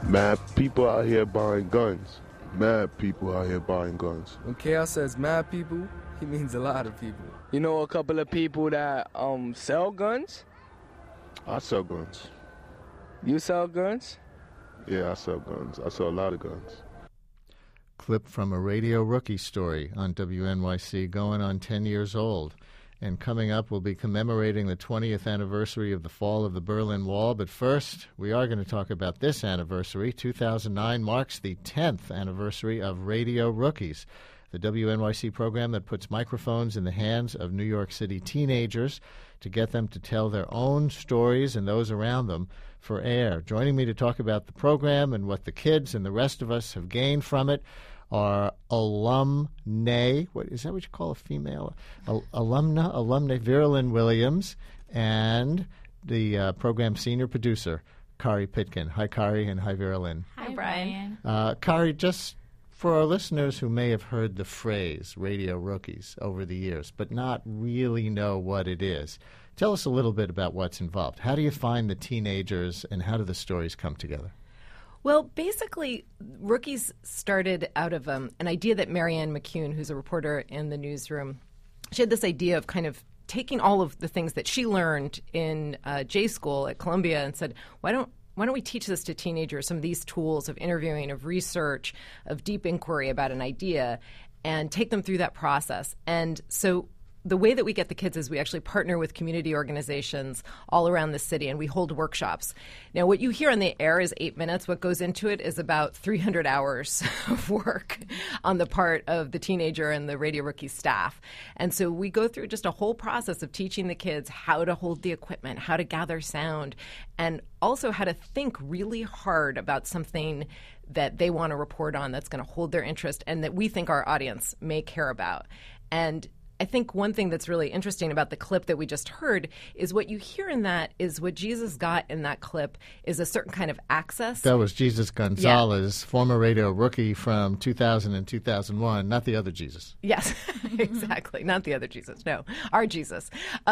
Mad people out here buying guns. Mad people out here buying guns. When Chaos says mad people, he means a lot of people. You know a couple of people that sell guns? I sell guns. You sell guns? Yeah, I sell guns. I sell a lot of guns. Clip from a Radio Rookie story on WNYC going on 10 years old. And coming up, we'll be commemorating the 20th anniversary of the fall of the Berlin Wall. But first, we are going to talk about this anniversary. 2009 marks the 10th anniversary of Radio Rookies, the WNYC program that puts microphones in the hands of New York City teenagers to get them to tell their own stories and those around them for air. Joining me to talk about the program and what the kids and the rest of us have gained from it are alumnae. What is that? What you call a female? Alumna Vera Lynn Williams and the program senior producer, Kari Pitkin. Hi, Kari, and hi, Vera Lynn. Hi, Brian. Kari, just for our listeners who may have heard the phrase Radio Rookies over the years, but not really know what it is, tell us a little bit about what's involved. How do you find the teenagers, and how do the stories come together? Well, basically, Rookies started out of an idea that Marianne McCune, who's a reporter in the newsroom, she had this idea of kind of taking all of the things that she learned in J School at Columbia and said, why don't we teach this to teenagers, some of these tools of interviewing, of research, of deep inquiry about an idea, and take them through that process. And so the way that we get the kids is we actually partner with community organizations all around the city, and we hold workshops. Now, what you hear on the air is 8 minutes. What goes into it is about 300 hours of work on the part of the teenager and the Radio Rookie staff. And so we go through just a whole process of teaching the kids how to hold the equipment, how to gather sound, and also how to think really hard about something that they want to report on that's going to hold their interest and that we think our audience may care about. And I think one thing that's really interesting about the clip that we just heard is what you hear in that is what Jesus got in that clip is a certain kind of access. That was Jesus Gonzalez, former Radio Rookie from 2000 and 2001, not the other Jesus. Yes, exactly. Not the other Jesus. No, our Jesus.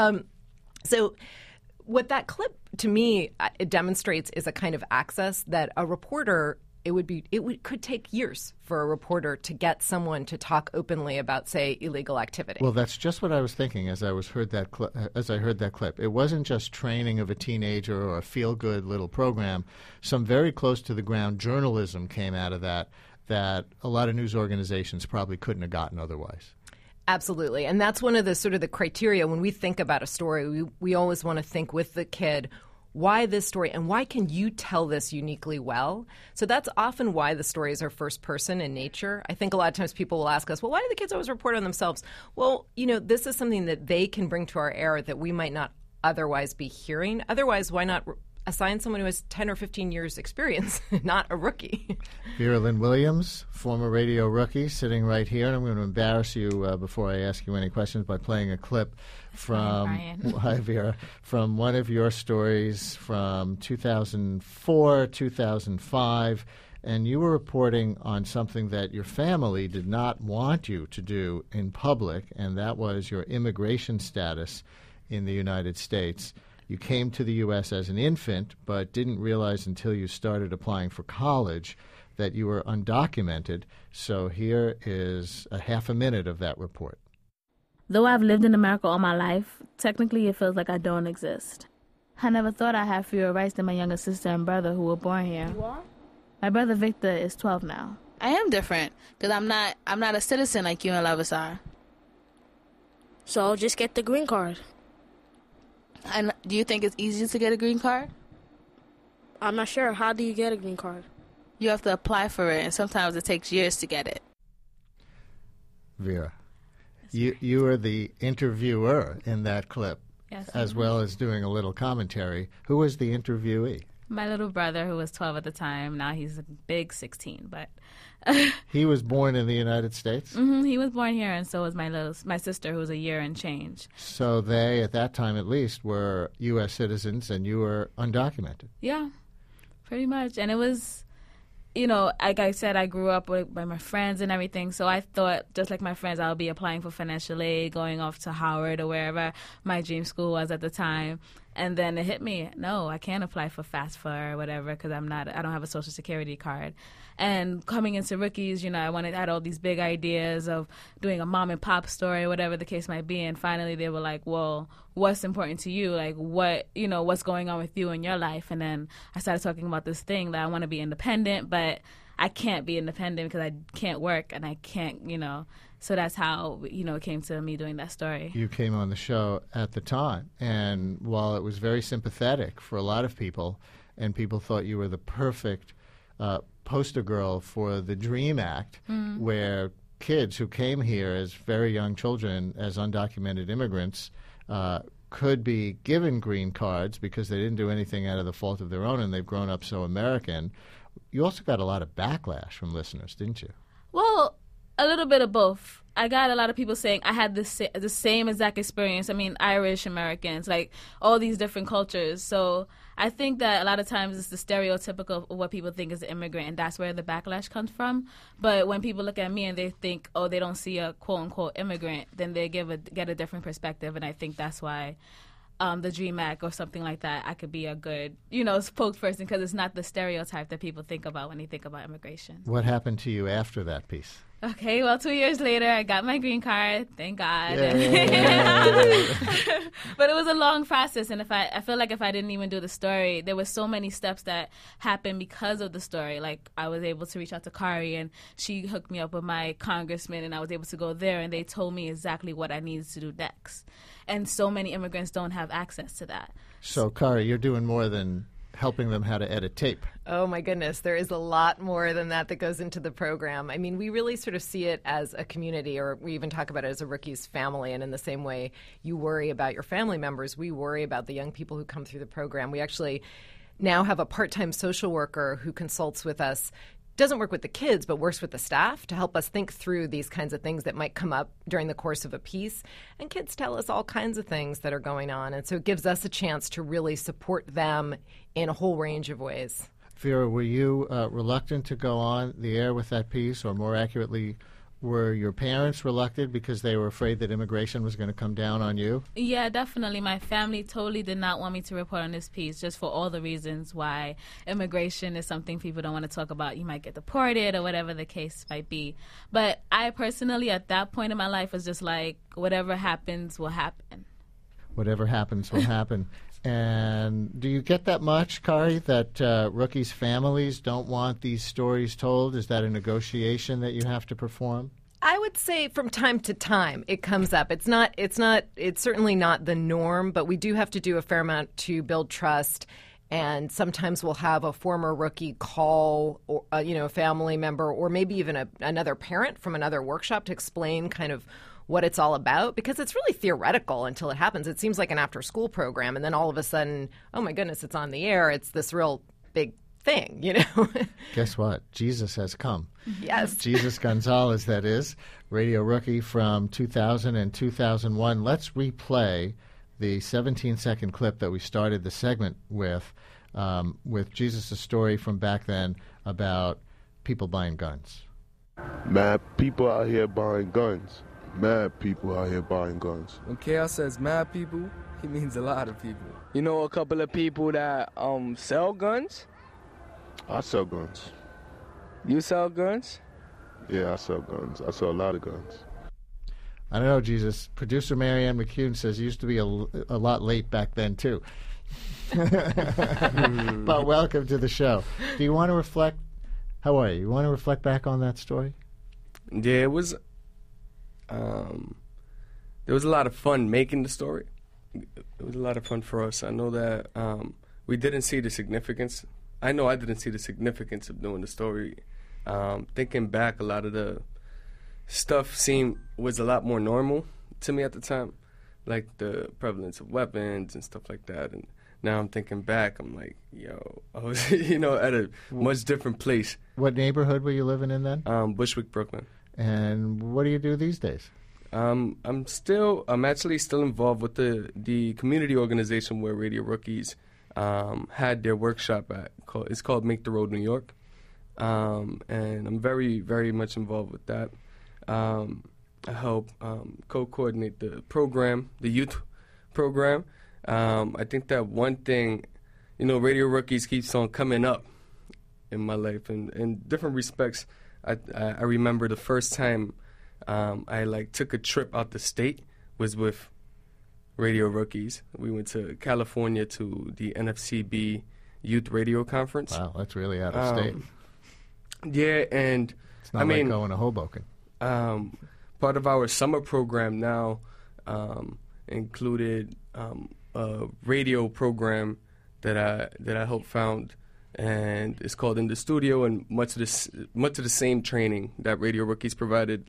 So what that clip, to me, it demonstrates is a kind of access that a reporter could take years for a reporter to get someone to talk openly about, say, illegal activity. Well, that's just what I was thinking as I heard that clip. It wasn't just training of a teenager or a feel-good little program. Some very close to the ground journalism came out of that a lot of news organizations probably couldn't have gotten otherwise. Absolutely. And that's one of the sort of the criteria when we think about a story. We always want to think with the kid, why this story and why can you tell this uniquely well? So that's often why the stories are first person in nature. I think a lot of times people will ask us, well, why do the kids always report on themselves? Well, this is something that they can bring to our air that we might not otherwise be hearing. Otherwise, why not assign someone who has 10 or 15 years experience, not a rookie? Vera Lynn Williams, former Radio Rookie, sitting right here. And I'm going to embarrass you before I ask you any questions by playing a clip from Vera, from one of your stories from 2004, 2005. And you were reporting on something that your family did not want you to do in public, and that was your immigration status in the United States. You came to the U.S. as an infant, but didn't realize until you started applying for college that you were undocumented. So here is a half a minute of that report. Though I've lived in America all my life, technically it feels like I don't exist. I never thought I had fewer rights than my younger sister and brother who were born here. You are? My brother Victor is 12 now. I am different, because I'm not a citizen like you and Lovis are. So just get the green card. And do you think it's easy to get a green card? I'm not sure. How do you get a green card? You have to apply for it, and sometimes it takes years to get it. Vera, you are the interviewer in that clip, yes, as well as doing a little commentary. Who was the interviewee? My little brother, who was 12 at the time. Now he's a big 16, but... He was born in the United States? Mm-hmm, he was born here, and so was my sister, who was a year and change. So they, at that time at least, were U.S. citizens, and you were undocumented? Yeah, pretty much. And it was, like I said, I grew up by my friends and everything, so I thought, just like my friends, I'll be applying for financial aid, going off to Howard or wherever my dream school was at the time. And then it hit me, no, I can't apply for FAFSA or whatever because I don't have a Social Security card. And coming into Rookies, I had all these big ideas of doing a mom and pop story, whatever the case might be. And finally they were like, well, what's important to you? Like what's going on with you in your life? And then I started talking about this thing that I want to be independent, but I can't be independent because I can't work and I can't, So that's how, it came to me doing that story. You came on the show at the time, and while it was very sympathetic for a lot of people, and people thought you were the perfect poster girl for the DREAM Act, where kids who came here as very young children, as undocumented immigrants, could be given green cards because they didn't do anything out of the fault of their own, and they've grown up so American. You also got a lot of backlash from listeners, didn't you? Well, a little bit of both. I got a lot of people saying I had the same exact experience. I mean, Irish Americans, like all these different cultures. So I think that a lot of times it's the stereotypical of what people think is an immigrant, and that's where the backlash comes from. But when people look at me and they think, oh, they don't see a quote-unquote immigrant, then they get a different perspective, and I think that's why the DREAM Act or something like that, I could be a good, spokesperson because it's not the stereotype that people think about when they think about immigration. What happened to you after that piece? Okay, well, 2 years later, I got my green card, thank God. But it was a long process, and I feel like if I didn't even do the story, there were so many steps that happened because of the story. Like, I was able to reach out to Kari, and she hooked me up with my congressman, and I was able to go there, and they told me exactly what I needed to do next. And so many immigrants don't have access to that. So, Kari, you're doing more than helping them how to edit tape. Oh, my goodness. There is a lot more than that goes into the program. I mean, we really sort of see it as a community, or we even talk about it as a Rookies family. And in the same way you worry about your family members, we worry about the young people who come through the program. We actually now have a part-time social worker who consults with us, doesn't work with the kids, but works with the staff to help us think through these kinds of things that might come up during the course of a piece. And kids tell us all kinds of things that are going on. And so it gives us a chance to really support them in a whole range of ways. Vera, were you reluctant to go on the air with that piece, or more accurately, were your parents reluctant because they were afraid that immigration was going to come down on you? Yeah, definitely. My family totally did not want me to report on this piece, just for all the reasons why immigration is something people don't want to talk about. You might get deported or whatever the case might be. But I personally, at that point in my life, was just like, whatever happens will happen. Whatever happens will happen. And do you get that much, Kari, that Rookies' families don't want these stories told? Is that a negotiation that you have to perform? I would say from time to time it comes up. It's certainly not the norm, but we do have to do a fair amount to build trust. And sometimes we'll have a former rookie call, or, a family member, or maybe even another parent from another workshop to explain kind of what it's all about, because it's really theoretical until it happens. It seems like an after-school program, and then all of a sudden, oh my goodness, it's on the air. It's this real big thing, Guess what? Jesus has come. Yes. Jesus Gonzalez, that is, Radio Rookie from 2000 and 2001. Let's replay the 17-second clip that we started the segment with Jesus' story from back then about people buying guns. Mad people out here buying guns. Mad people out here buying guns. When Chaos says mad people, he means a lot of people. You know a couple of people that sell guns? I sell guns. You sell guns? Yeah, I sell guns. I sell a lot of guns. I don't know, Jesus. Producer Marianne McCune says you used to be a lot late back then, too. But welcome to the show. Do you want to reflect? How are you? You want to reflect back on that story? Yeah, it was... there was a lot of fun making the story. It was a lot of fun for us. I know that we didn't see the significance. I know I didn't see the significance of doing the story. Thinking back, a lot of the stuff was a lot more normal to me at the time, like the prevalence of weapons and stuff like that. And now I'm thinking back, I'm like, yo, I was, at a much different place. What neighborhood were you living in then? Bushwick, Brooklyn. And what do you do these days? I'm actually still involved with the community organization where Radio Rookies had their workshop at. It's called Make the Road New York. And I'm very, very much involved with that. I help co-coordinate the program, the youth program, I think that one thing, Radio Rookies keeps on coming up in my life, and in different respects. I remember the first time I took a trip out the state was with Radio Rookies. We went to California to the NFCB Youth Radio Conference. Wow, that's really out of state. Yeah, and it's not like going to Hoboken. Part of our summer program now included a radio program that I helped found, and it's called In the Studio, and much of the same training that Radio Rookies provided,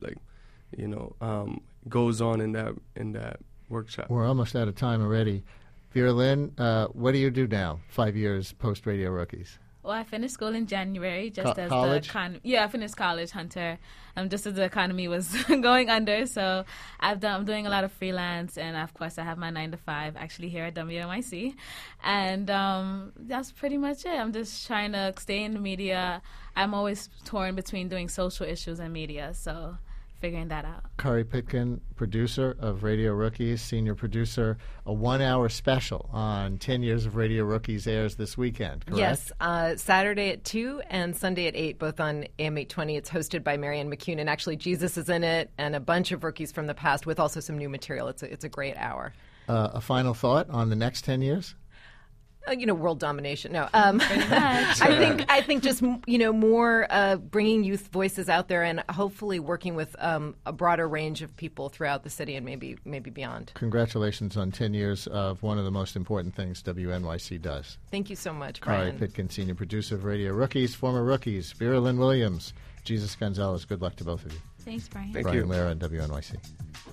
goes on in that workshop. We're almost out of time already. Vera Lynn, what do you do now, 5 years post Radio Rookies? Well, I finished school in January, just as college? the economy. Yeah, I finished college, Hunter. Just as the economy was going under, so I'm doing a lot of freelance, and of course I have my 9 to 5 actually here at WNYC, and that's pretty much it. I'm just trying to stay in the media. I'm always torn between doing social issues and media, so figuring that out. Kari Pitkin, producer of Radio Rookies, senior producer. A 1-hour special on 10 years of Radio Rookies airs this weekend, correct? Yes, Saturday at 2 and Sunday at 8, both on AM 820. It's hosted by Marianne McCune, and actually Jesus is in it, and a bunch of rookies from the past with also some new material. It's a great hour. A final thought on the next 10 years? World domination. No, I think just more bringing youth voices out there, and hopefully working with a broader range of people throughout the city and maybe beyond. Congratulations on 10 years of one of the most important things WNYC does. Thank you so much, Kari Brian. Pitkin, senior producer of Radio Rookies, former Rookies, Vera Lynn Williams, Jesus Gonzalez. Good luck to both of you. Thanks, Brian. Thank Brian you. Lehrer on WNYC.